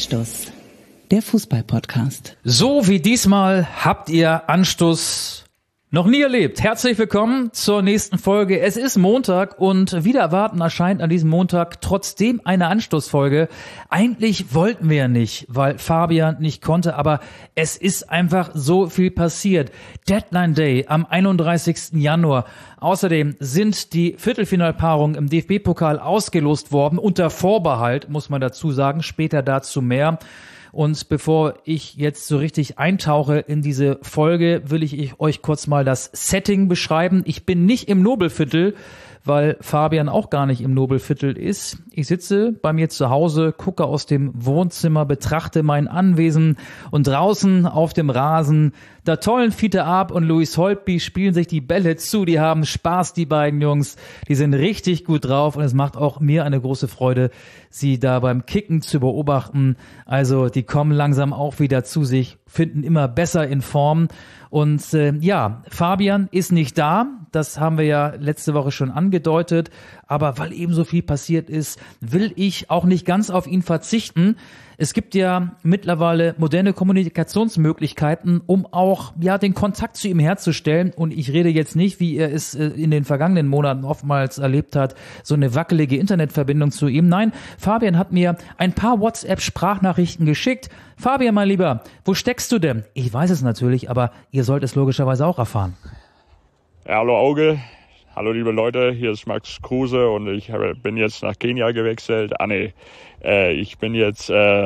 Anstoß, der Fußball-Podcast. So wie diesmal habt ihr Anstoß noch nie erlebt. Herzlich willkommen zur nächsten Folge. Es ist Montag und wieder erwarten erscheint an diesem Montag trotzdem eine Anstoßfolge. Eigentlich wollten wir ja nicht, weil Fabian nicht konnte, aber es ist einfach so viel passiert. Deadline Day am 31. Januar. Außerdem sind die Viertelfinalpaarungen im DFB-Pokal ausgelost worden, unter Vorbehalt, muss man dazu sagen, später dazu mehr. Und bevor ich jetzt so richtig eintauche in diese Folge, will ich euch kurz mal das Setting beschreiben. Ich bin nicht im Nobelviertel, weil Fabian auch gar nicht im Nobelviertel ist. Ich sitze bei mir zu Hause, gucke aus dem Wohnzimmer, betrachte mein Anwesen und draußen auf dem Rasen, da tollen Fiete Arp und Luis Holtby spielen sich die Bälle zu, die haben Spaß, die beiden Jungs, die sind richtig gut drauf und es macht auch mir eine große Freude, sie da beim Kicken zu beobachten. Also die kommen langsam auch wieder zu sich, finden immer besser in Form. Und Fabian ist nicht da, das haben wir ja letzte Woche schon angedeutet, aber weil eben so viel passiert ist, will ich auch nicht ganz auf ihn verzichten. Es gibt ja mittlerweile moderne Kommunikationsmöglichkeiten, um auch den Kontakt zu ihm herzustellen. Und ich rede jetzt nicht, wie er es in den vergangenen Monaten oftmals erlebt hat, so eine wackelige Internetverbindung zu ihm. Nein, Fabian hat mir ein paar WhatsApp-Sprachnachrichten geschickt. Fabian, mein Lieber, wo steckst du denn? Ich weiß es natürlich, aber ihr sollt es logischerweise auch erfahren. Ja, hallo Auge, hallo liebe Leute, hier ist Max Kruse und ich bin jetzt nach Kenia gewechselt. Ich bin jetzt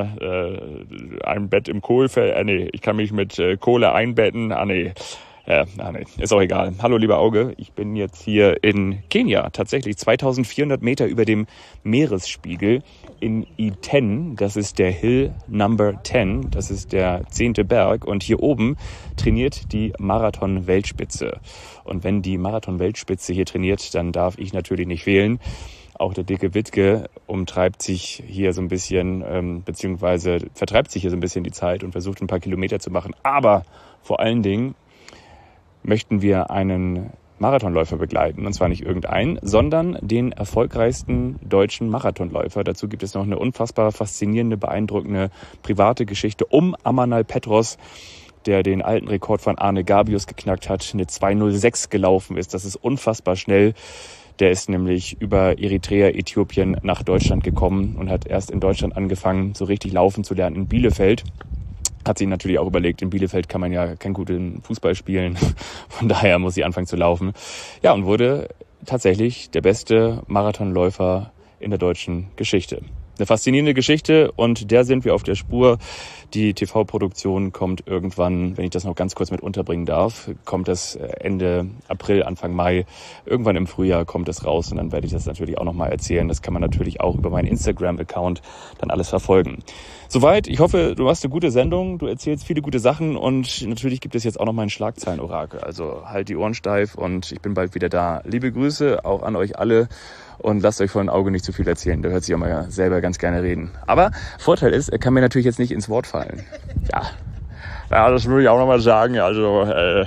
ein Bett im Kohlfeld. Ich kann mich mit Kohle einbetten. Ist auch egal. Hallo lieber Auge, ich bin jetzt hier in Kenia, tatsächlich 2400 Meter über dem Meeresspiegel in Iten. Das ist der Hill Number 10, das ist der 10. Berg und hier oben trainiert die Marathon-Weltspitze. Und wenn die Marathon-Weltspitze hier trainiert, dann darf ich natürlich nicht fehlen. Auch der dicke Wittke umtreibt sich hier so ein bisschen, beziehungsweise vertreibt sich hier so ein bisschen die Zeit und versucht ein paar Kilometer zu machen. Aber vor allen Dingen möchten wir einen Marathonläufer begleiten. Und zwar nicht irgendeinen, sondern den erfolgreichsten deutschen Marathonläufer. Dazu gibt es noch eine unfassbar faszinierende, beeindruckende private Geschichte um Amanal Petros, der den alten Rekord von Arne Gabius geknackt hat, eine 2:06 gelaufen ist. Das ist unfassbar schnell. Der ist nämlich über Eritrea, Äthiopien nach Deutschland gekommen und hat erst in Deutschland angefangen, so richtig laufen zu lernen in Bielefeld. Hat sich natürlich auch überlegt, in Bielefeld kann man ja keinen guten Fußball spielen. Von daher muss sie anfangen zu laufen. Ja, und wurde tatsächlich der beste Marathonläufer in der deutschen Geschichte. Eine faszinierende Geschichte und der sind wir auf der Spur. Die TV-Produktion kommt irgendwann, wenn ich das noch ganz kurz mit unterbringen darf, kommt das Ende April, Anfang Mai. Irgendwann im Frühjahr kommt es raus und dann werde ich das natürlich auch nochmal erzählen. Das kann man natürlich auch über meinen Instagram-Account dann alles verfolgen. Soweit, ich hoffe, du hast eine gute Sendung, du erzählst viele gute Sachen und natürlich gibt es jetzt auch noch mal ein Schlagzeilen-Orakel. Also halt die Ohren steif und ich bin bald wieder da. Liebe Grüße auch an euch alle. Und lasst euch vor ein Auge nicht zu viel erzählen. Der hört sich auch mal selber ganz gerne reden. Aber Vorteil ist, er kann mir natürlich jetzt nicht ins Wort fallen. Ja, das würde ich auch nochmal sagen. Also,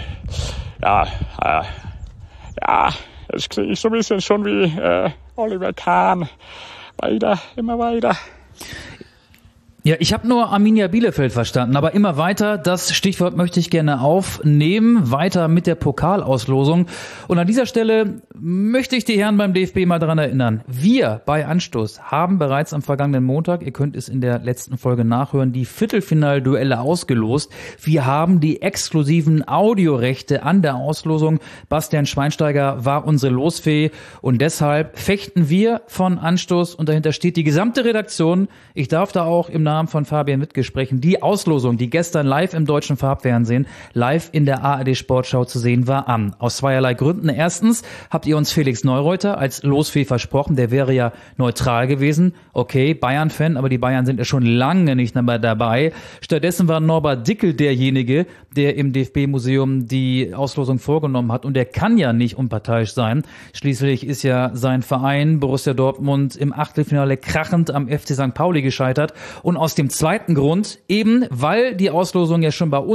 das kriege ich so ein bisschen schon wie Oliver Kahn. Immer weiter. Ja, ich habe nur Arminia Bielefeld verstanden, aber immer weiter, das Stichwort möchte ich gerne aufnehmen, weiter mit der Pokalauslosung. Und an dieser Stelle möchte ich die Herren beim DFB mal daran erinnern. Wir bei Anstoß haben bereits am vergangenen Montag, ihr könnt es in der letzten Folge nachhören, die Viertelfinalduelle ausgelost. Wir haben die exklusiven Audiorechte an der Auslosung. Bastian Schweinsteiger war unsere Losfee und deshalb fechten wir von Anstoß und dahinter steht die gesamte Redaktion. Ich darf da auch im Namen von Fabian Wittke sprechen. Die Auslosung, die gestern live im deutschen Farbfernsehen, live in der ARD Sportschau zu sehen war, an. Aus zweierlei Gründen. Erstens habt ihr uns Felix Neureuter als Losfee versprochen. Der wäre ja neutral gewesen. Okay, Bayern-Fan, aber die Bayern sind ja schon lange nicht mehr dabei. Stattdessen war Norbert Dickel derjenige, der im DFB-Museum die Auslosung vorgenommen hat. Und der kann ja nicht unparteiisch sein. Schließlich ist ja sein Verein Borussia Dortmund im Achtelfinale krachend am FC St. Pauli gescheitert. Und aus dem zweiten Grund, eben weil die Auslosung ja schon bei uns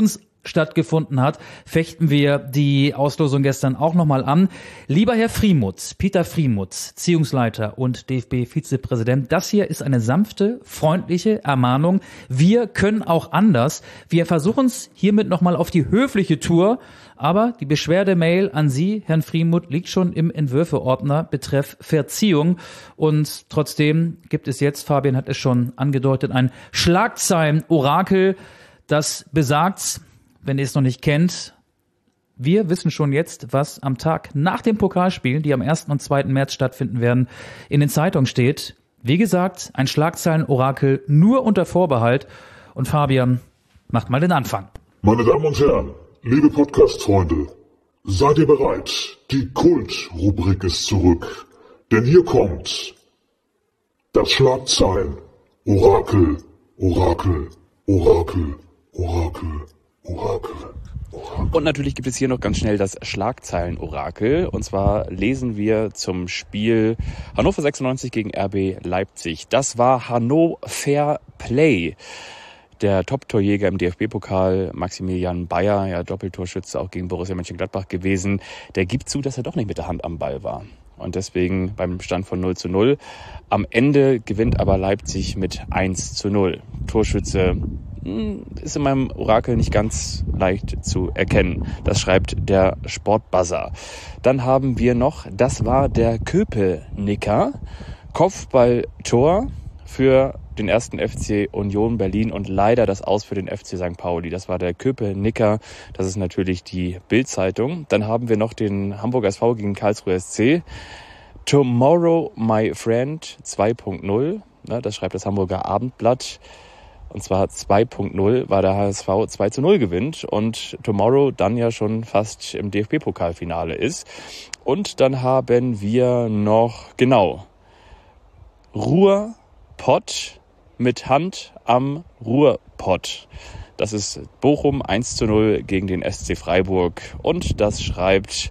stattgefunden hat, fechten wir die Auslosung gestern auch nochmal an. Lieber Herr Friemuth, Peter Friemuth, Ziehungsleiter und DFB-Vizepräsident, das hier ist eine sanfte, freundliche Ermahnung. Wir können auch anders. Wir versuchen es hiermit nochmal auf die höfliche Tour, aber die Beschwerdemail an Sie, Herrn Friemuth, liegt schon im Entwürfeordner betreff Verziehung. Und trotzdem gibt es jetzt, Fabian hat es schon angedeutet, ein Schlagzeilen-Orakel, das besagt, wenn ihr es noch nicht kennt, wir wissen schon jetzt, was am Tag nach den Pokalspielen, die am 1. und 2. März stattfinden werden, in den Zeitungen steht. Wie gesagt, ein Schlagzeilen-Orakel nur unter Vorbehalt. Und Fabian, macht mal den Anfang. Meine Damen und Herren, liebe Podcast-Freunde, seid ihr bereit? Die Kult-Rubrik ist zurück. Denn hier kommt das Schlagzeilen-Orakel, Orakel, Orakel, Orakel, Orakel. Und natürlich gibt es hier noch ganz schnell das Schlagzeilen-Orakel. Und zwar lesen wir zum Spiel Hannover 96 gegen RB Leipzig. Das war Hannover Play. Der Top-Torjäger im DFB-Pokal, Maximilian Bayer, ja Doppeltorschütze auch gegen Borussia Mönchengladbach gewesen, der gibt zu, dass er doch nicht mit der Hand am Ball war. Und deswegen beim Stand von 0:0. Am Ende gewinnt aber Leipzig mit 1:0. Torschütze ist in meinem Orakel nicht ganz leicht zu erkennen. Das schreibt der Sportbuzzer. Dann haben wir noch, das war der Köpenicker, Kopfballtor für den 1. FC Union Berlin und leider das Aus für den FC St. Pauli. Das war der Köpenicker, das ist natürlich die Bild-Zeitung. Dann haben wir noch den Hamburger SV gegen Karlsruhe SC. Tomorrow, my friend 2.0, das schreibt das Hamburger Abendblatt. Und zwar 2.0, weil der HSV 2:0 gewinnt und Tomorrow dann ja schon fast im DFB-Pokalfinale ist. Und dann haben wir noch, Ruhrpott mit Hand am Ruhrpott. Das ist Bochum 1:0 gegen den SC Freiburg. Und das schreibt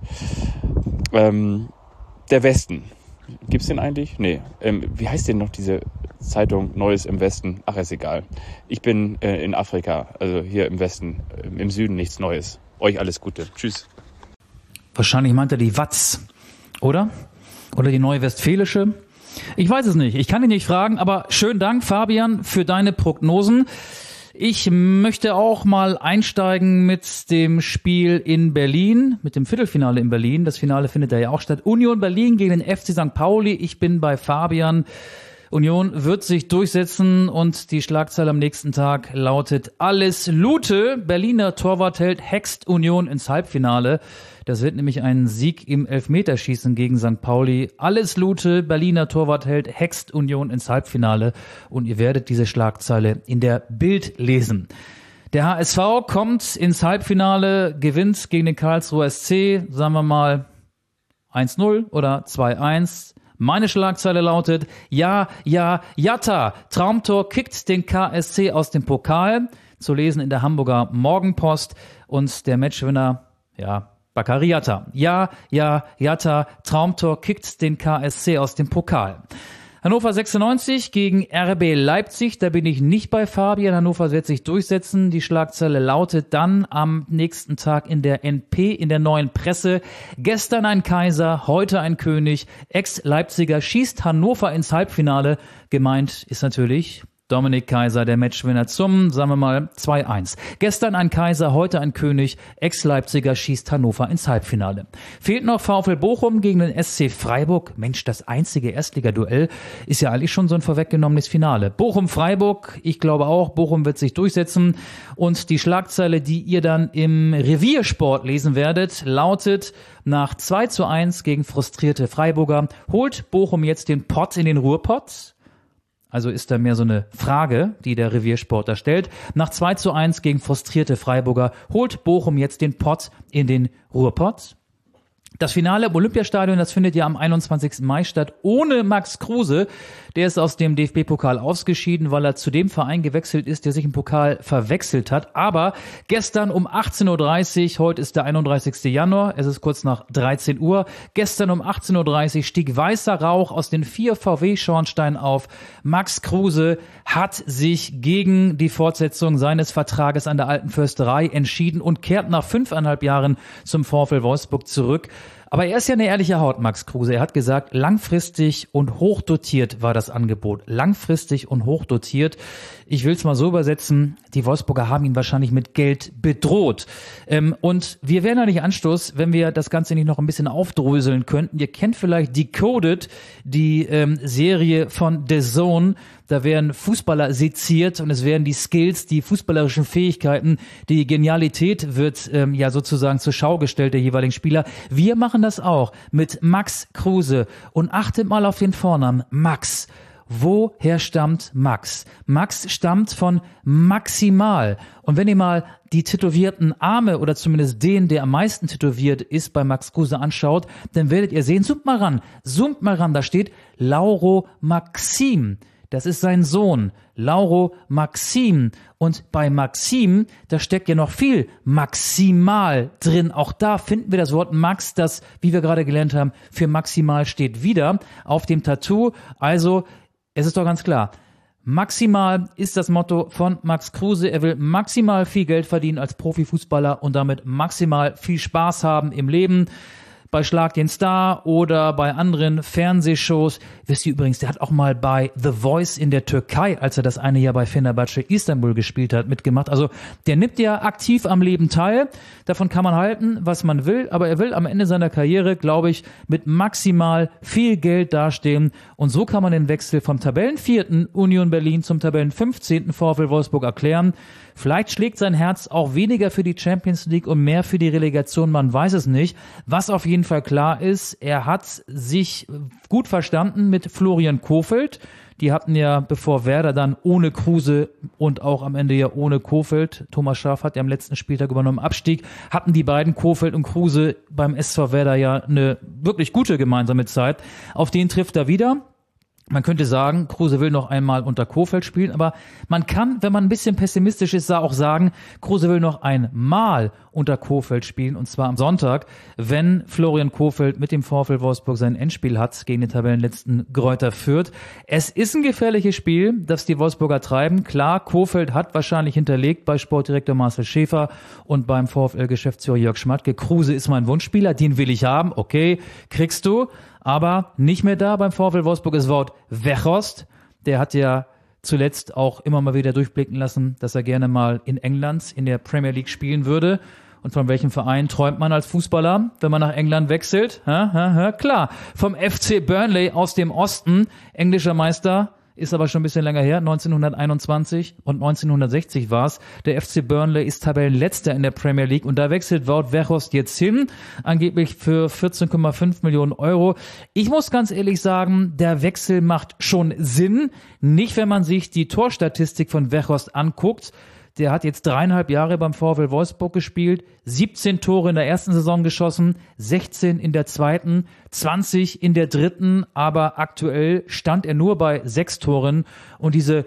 der Westen. Gibt's den eigentlich? Nee. Wie heißt denn noch diese Zeitung Neues im Westen? Ach, ist egal. Ich bin in Afrika, also hier im Westen, im Süden nichts Neues. Euch alles Gute. Tschüss. Wahrscheinlich meint er die Watz, oder? Oder die Neue Westfälische? Ich weiß es nicht. Ich kann ihn nicht fragen, aber schönen Dank, Fabian, für deine Prognosen. Ich möchte auch mal einsteigen mit dem Spiel in Berlin, mit dem Viertelfinale in Berlin. Das Finale findet ja auch statt. Union Berlin gegen den FC St. Pauli. Ich bin bei Fabian. Union wird sich durchsetzen und die Schlagzeile am nächsten Tag lautet: Alles Lute. Berliner Torwartheld hext Union ins Halbfinale. Das wird nämlich ein Sieg im Elfmeterschießen gegen St. Pauli. Alles Lute. Berliner Torwartheld hext Union ins Halbfinale. Und ihr werdet diese Schlagzeile in der Bild lesen. Der HSV kommt ins Halbfinale, gewinnt gegen den Karlsruher SC, sagen wir mal 1:0 oder 2:1. Meine Schlagzeile lautet: Jatta, Traumtor kickt den KSC aus dem Pokal. Zu lesen in der Hamburger Morgenpost. Und der Matchwinner, Bakary Jatta. Jatta, Traumtor kickt den KSC aus dem Pokal. Hannover 96 gegen RB Leipzig, da bin ich nicht bei Fabian. Hannover wird sich durchsetzen. Die Schlagzeile lautet dann am nächsten Tag in der NP, in der Neuen Presse: Gestern ein Kaiser, heute ein König. Ex-Leipziger schießt Hannover ins Halbfinale. Gemeint ist natürlich Dominik Kaiser, der Matchwinner zum, sagen wir mal, 2:1. Gestern ein Kaiser, heute ein König. Ex-Leipziger schießt Hannover ins Halbfinale. Fehlt noch VfL Bochum gegen den SC Freiburg. Mensch, das einzige Erstligaduell ist ja eigentlich schon so ein vorweggenommenes Finale. Bochum-Freiburg, ich glaube auch, Bochum wird sich durchsetzen. Und die Schlagzeile, die ihr dann im Reviersport lesen werdet, lautet: Nach 2:1 gegen frustrierte Freiburger holt Bochum jetzt den Pott in den Ruhrpott. Also ist da mehr so eine Frage, die der Reviersport da stellt. Nach 2:1 gegen frustrierte Freiburger holt Bochum jetzt den Pott in den Ruhrpott. Das Finale im Olympiastadion, das findet ja am 21. Mai statt, ohne Max Kruse. Der ist aus dem DFB-Pokal ausgeschieden, weil er zu dem Verein gewechselt ist, der sich im Pokal verwechselt hat. Aber gestern um 18.30 Uhr, heute ist der 31. Januar, es ist kurz nach 13 Uhr, gestern um 18.30 Uhr stieg weißer Rauch aus den 4 VW-Schornsteinen auf. Max Kruse hat sich gegen die Fortsetzung seines Vertrages an der Alten Försterei entschieden und kehrt nach 5,5 Jahren zum VfL Wolfsburg zurück. Aber er ist ja eine ehrliche Haut, Max Kruse. Er hat gesagt, langfristig und hochdotiert war das Angebot. Langfristig und hochdotiert. Ich will es mal so übersetzen, die Wolfsburger haben ihn wahrscheinlich mit Geld bedroht. Und wir wären ja nicht Anstoß, wenn wir das Ganze nicht noch ein bisschen aufdröseln könnten. Ihr kennt vielleicht Decoded, die Serie von DAZN. Da werden Fußballer seziert und es werden die Skills, die fußballerischen Fähigkeiten, die Genialität wird ja sozusagen zur Schau gestellt der jeweiligen Spieler. Wir machen das auch mit Max Kruse und achtet mal auf den Vornamen Max. Woher stammt Max? Max stammt von maximal. Und wenn ihr mal die tätowierten Arme oder zumindest den, der am meisten tätowiert ist, bei Max Kruse anschaut, dann werdet ihr sehen, zoomt mal ran, da steht Lauro Maxim. Das ist sein Sohn, Lauro Maxim. Und bei Maxim, da steckt ja noch viel maximal drin. Auch da finden wir das Wort Max, das, wie wir gerade gelernt haben, für maximal steht wieder auf dem Tattoo. Also, es ist doch ganz klar. Maximal ist das Motto von Max Kruse. Er will maximal viel Geld verdienen als Profifußballer und damit maximal viel Spaß haben im Leben. Bei Schlag den Star oder bei anderen Fernsehshows. Wisst ihr übrigens, der hat auch mal bei The Voice in der Türkei, als er das eine Jahr bei Fenerbahce Istanbul gespielt hat, mitgemacht. Also der nimmt ja aktiv am Leben teil. Davon kann man halten, was man will. Aber er will am Ende seiner Karriere, glaube ich, mit maximal viel Geld dastehen. Und so kann man den Wechsel vom Tabellenvierten Union Berlin zum Tabellenfünfzehnten VfL Wolfsburg erklären. Vielleicht schlägt sein Herz auch weniger für die Champions League und mehr für die Relegation, man weiß es nicht. Was auf jeden Fall klar ist, er hat sich gut verstanden mit Florian Kohfeldt. Die hatten ja, bevor Werder dann ohne Kruse und auch am Ende ja ohne Kohfeldt, Thomas Schaaf hat ja am letzten Spieltag übernommen, Abstieg, hatten die beiden Kohfeldt und Kruse beim SV Werder ja eine wirklich gute gemeinsame Zeit. Auf den trifft er wieder. Man könnte sagen, Kruse will noch einmal unter Kohfeldt spielen, aber man kann, wenn man ein bisschen pessimistisch ist, auch sagen, Kruse will noch einmal unter Kohfeldt spielen, und zwar am Sonntag, wenn Florian Kohfeldt mit dem VfL Wolfsburg sein Endspiel hat gegen den Tabellenletzten Greuther Fürth. Es ist ein gefährliches Spiel, das die Wolfsburger treiben. Klar, Kohfeldt hat wahrscheinlich hinterlegt bei Sportdirektor Marcel Schäfer und beim VfL-Geschäftsführer Jörg Schmatke. Kruse ist mein Wunschspieler, den will ich haben. Okay, kriegst du. Aber nicht mehr da beim VfL Wolfsburg ist Wout Weghorst. Der hat ja zuletzt auch immer mal wieder durchblicken lassen, dass er gerne mal in England in der Premier League spielen würde. Und von welchem Verein träumt man als Fußballer, wenn man nach England wechselt? Klar, vom FC Burnley aus dem Osten, englischer Meister. Ist aber schon ein bisschen länger her, 1921 und 1960 war's. Der FC Burnley ist Tabellenletzter in der Premier League und da wechselt Wout Weghorst jetzt hin, angeblich für 14,5 Millionen Euro. Ich muss ganz ehrlich sagen, der Wechsel macht schon Sinn, nicht wenn man sich die Torstatistik von Weghorst anguckt. Der hat jetzt 3,5 Jahre beim VfL Wolfsburg gespielt, 17 Tore in der ersten Saison geschossen, 16 in der zweiten, 20 in der dritten, aber aktuell stand er nur bei 6 Toren. Und diese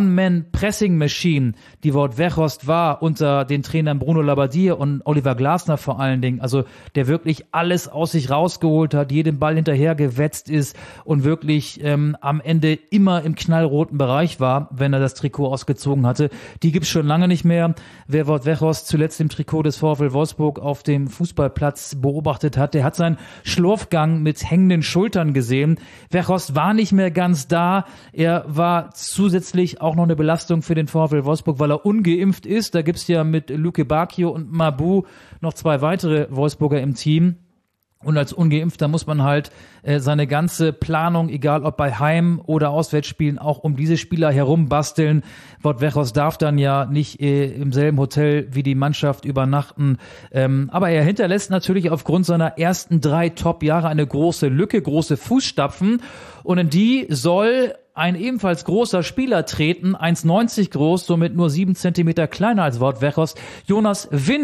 One-Man-Pressing-Machine, die Wout Weghorst war unter den Trainern Bruno Labbadia und Oliver Glasner vor allen Dingen, also der wirklich alles aus sich rausgeholt hat, jedem Ball hinterher gewetzt ist und wirklich am Ende immer im knallroten Bereich war, wenn er das Trikot ausgezogen hatte, die gibt's schon lange nicht mehr. Wer Wout Weghorst zuletzt im Trikot des VfL Wolfsburg auf dem Fußballplatz beobachtet hat, der hat seinen Schlurfgang mit hängenden Schultern gesehen. Weghorst war nicht mehr ganz da. Er war zusätzlich auch noch eine Belastung für den VfL Wolfsburg, weil er ungeimpft ist. Da gibt's ja mit Luke Bacchio und Mabou noch 2 weitere Wolfsburger im Team. Und als Ungeimpfter muss man halt seine ganze Planung, egal ob bei Heim- oder Auswärtsspielen, auch um diese Spieler herum basteln. Wout Weghorst darf dann ja nicht im selben Hotel wie die Mannschaft übernachten. Aber er hinterlässt natürlich aufgrund seiner ersten 3 Top-Jahre eine große Lücke, große Fußstapfen. Und in die soll ein ebenfalls großer Spieler treten, 1,90 groß, somit nur 7 Zentimeter kleiner als Wout Weghorst. Jonas Wind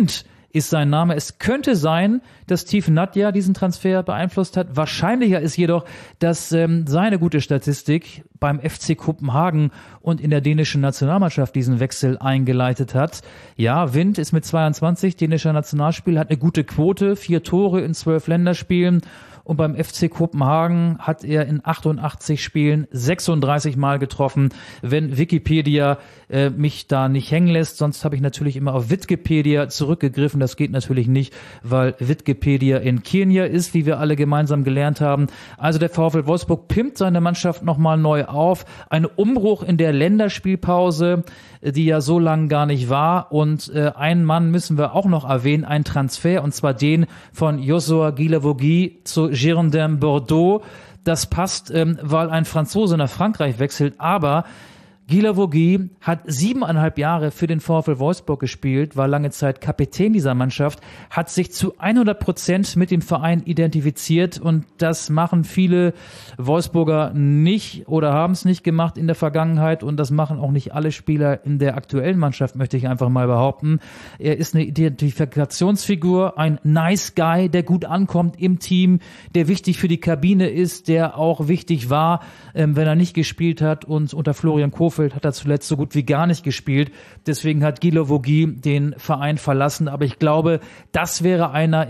ist sein Name. Es könnte sein, dass Steve Nadja diesen Transfer beeinflusst hat. Wahrscheinlicher ist jedoch, dass seine gute Statistik beim FC Kopenhagen und in der dänischen Nationalmannschaft diesen Wechsel eingeleitet hat. Ja, Wind ist mit 22 dänischer Nationalspieler, hat eine gute Quote, 4 Tore in 12 Länderspielen. Und beim FC Kopenhagen hat er in 88 Spielen 36 Mal getroffen. Wenn Wikipedia mich da nicht hängen lässt, sonst habe ich natürlich immer auf Wikipedia zurückgegriffen. Das geht natürlich nicht, weil Wikipedia in Kenia ist, wie wir alle gemeinsam gelernt haben. Also der VfL Wolfsburg pimpt seine Mannschaft nochmal neu auf. Ein Umbruch in der Länderspielpause, die ja so lang gar nicht war. Und einen Mann müssen wir auch noch erwähnen, ein Transfer, und zwar den von Joshua Guilavogui zu Girondins Bordeaux. Das passt, weil ein Franzose nach Frankreich wechselt, aber Guilavogui hat 7,5 Jahre für den VfL Wolfsburg gespielt, war lange Zeit Kapitän dieser Mannschaft, hat sich zu 100% mit dem Verein identifiziert, und das machen viele Wolfsburger nicht oder haben es nicht gemacht in der Vergangenheit, und das machen auch nicht alle Spieler in der aktuellen Mannschaft, möchte ich einfach mal behaupten. Er ist eine Identifikationsfigur, ein Nice Guy, der gut ankommt im Team, der wichtig für die Kabine ist, der auch wichtig war, wenn er nicht gespielt hat, und unter Florian Kohfeldt hat er zuletzt so gut wie gar nicht gespielt. Deswegen hat Guilavogui den Verein verlassen. Aber ich glaube, das wäre einer,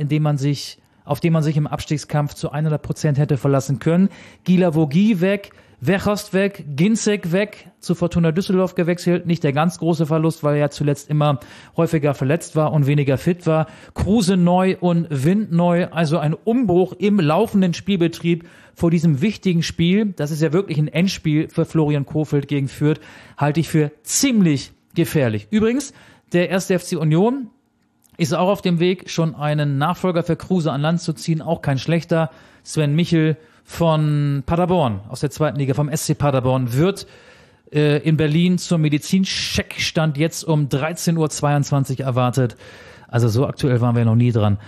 auf den man sich im Abstiegskampf zu 100% hätte verlassen können. Guilavogui weg, Weghorst weg, Ginczek weg, zu Fortuna Düsseldorf gewechselt. Nicht der ganz große Verlust, weil er zuletzt immer häufiger verletzt war und weniger fit war. Kruse neu und Wind neu. Also ein Umbruch im laufenden Spielbetrieb vor diesem wichtigen Spiel. Das ist ja wirklich ein Endspiel für Florian Kohfeldt gegen Fürth. Halte ich für ziemlich gefährlich. Übrigens, der 1. FC Union ist auch auf dem Weg, schon einen Nachfolger für Kruse an Land zu ziehen. Auch kein schlechter. Sven Michel von Paderborn, aus der 2. Liga, vom SC Paderborn, wird in Berlin zum Medizincheck, stand jetzt um 13:22 Uhr erwartet. Also so aktuell waren wir noch nie dran.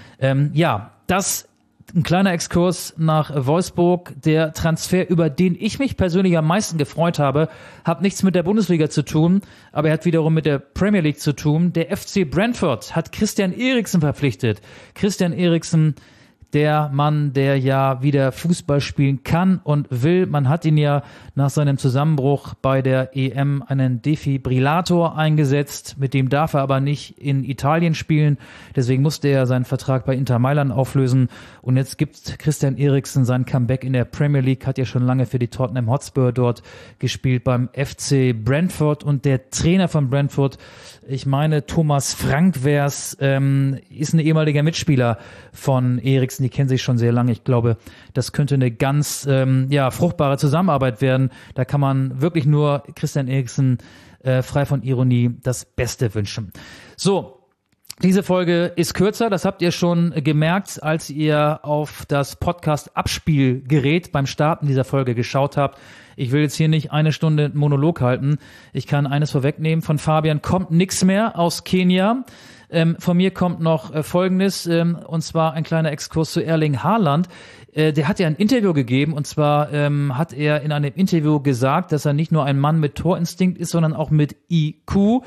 Das ein kleiner Exkurs nach Wolfsburg. Der Transfer, über den ich mich persönlich am meisten gefreut habe, hat nichts mit der Bundesliga zu tun, aber er hat wiederum mit der Premier League zu tun. Der FC Brentford hat Christian Eriksen verpflichtet. Christian Eriksen, der Mann, der ja wieder Fußball spielen kann und will. Man hat ihn ja nach seinem Zusammenbruch bei der EM einen Defibrillator eingesetzt. Mit dem darf er aber nicht in Italien spielen. Deswegen musste er seinen Vertrag bei Inter Mailand auflösen. Und jetzt gibt Christian Eriksen sein Comeback in der Premier League. Hat ja schon lange für die Tottenham Hotspur dort gespielt beim FC Brentford. Und der Trainer von Brentford, ich meine Thomas Frank wär's, ist ein ehemaliger Mitspieler von Eriksen. Die kennen sich schon sehr lange. Ich glaube, das könnte eine ganz fruchtbare Zusammenarbeit werden. Da kann man wirklich nur Christian Eriksen frei von Ironie das Beste wünschen. So, diese Folge ist kürzer, das habt ihr schon gemerkt, als ihr auf das Podcast-Abspielgerät beim Starten dieser Folge geschaut habt. Ich will jetzt hier nicht 1 Stunde Monolog halten. Ich kann eines vorwegnehmen, von Fabian kommt nichts mehr aus Kenia. Von mir kommt noch Folgendes, und zwar ein kleiner Exkurs zu Erling Haaland. Der hat ja ein Interview gegeben, und zwar hat er in einem Interview gesagt, dass er nicht nur ein Mann mit Torinstinkt ist, sondern auch mit IQ.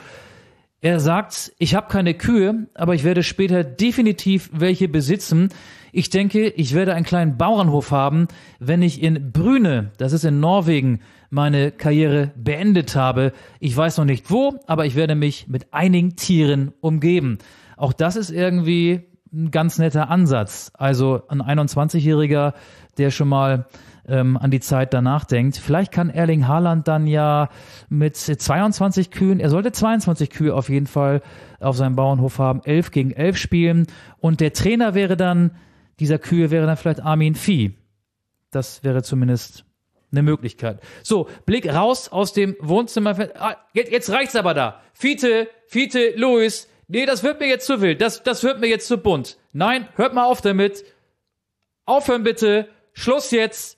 Er sagt, ich habe keine Kühe, aber ich werde später definitiv welche besitzen. Ich denke, ich werde einen kleinen Bauernhof haben, wenn ich in Bryne, das ist in Norwegen, meine Karriere beendet habe. Ich weiß noch nicht wo, aber ich werde mich mit einigen Tieren umgeben. Auch das ist irgendwie ein ganz netter Ansatz. Also ein 21-Jähriger, der schon mal an die Zeit danach denkt. Vielleicht kann Erling Haaland dann ja mit 22 Kühen, er sollte 22 Kühe auf jeden Fall auf seinem Bauernhof haben, 11 gegen 11 spielen. Und der Trainer dieser Kühe wäre dann vielleicht Armin Vieh. Das wäre zumindest eine Möglichkeit. So, Blick raus aus dem Wohnzimmer. Jetzt reicht's aber da. Fiete, Luis, nee, das wird mir jetzt zu wild. Das wird mir jetzt zu bunt. Nein, hört mal auf damit. Aufhören bitte. Schluss jetzt.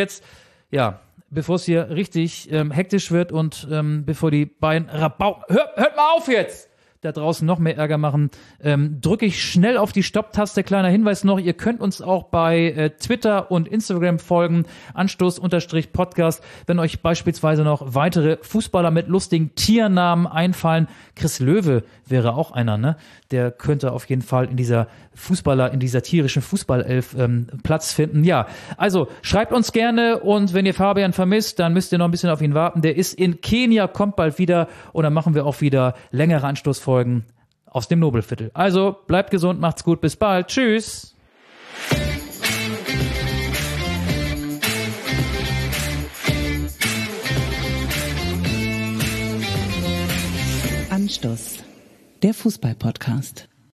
Ja, bevor es hier richtig hektisch wird und bevor die beiden hört mal auf jetzt. da draußen noch mehr Ärger machen, drücke ich schnell auf die Stopp-Taste. Kleiner Hinweis noch, ihr könnt uns auch bei Twitter und Instagram folgen, Anstoß_Podcast, wenn euch beispielsweise noch weitere Fußballer mit lustigen Tiernamen einfallen. Chris Löwe wäre auch einer, ne? Der könnte auf jeden Fall in dieser tierischen Fußballelf Platz finden. Ja, also schreibt uns gerne, und wenn ihr Fabian vermisst, dann müsst ihr noch ein bisschen auf ihn warten. Der ist in Kenia, kommt bald wieder, und dann machen wir auch wieder längere Anstoßfolgen aus dem Nobelviertel. Also bleibt gesund, macht's gut, bis bald. Tschüss. Anstoß, der Fußball-Podcast.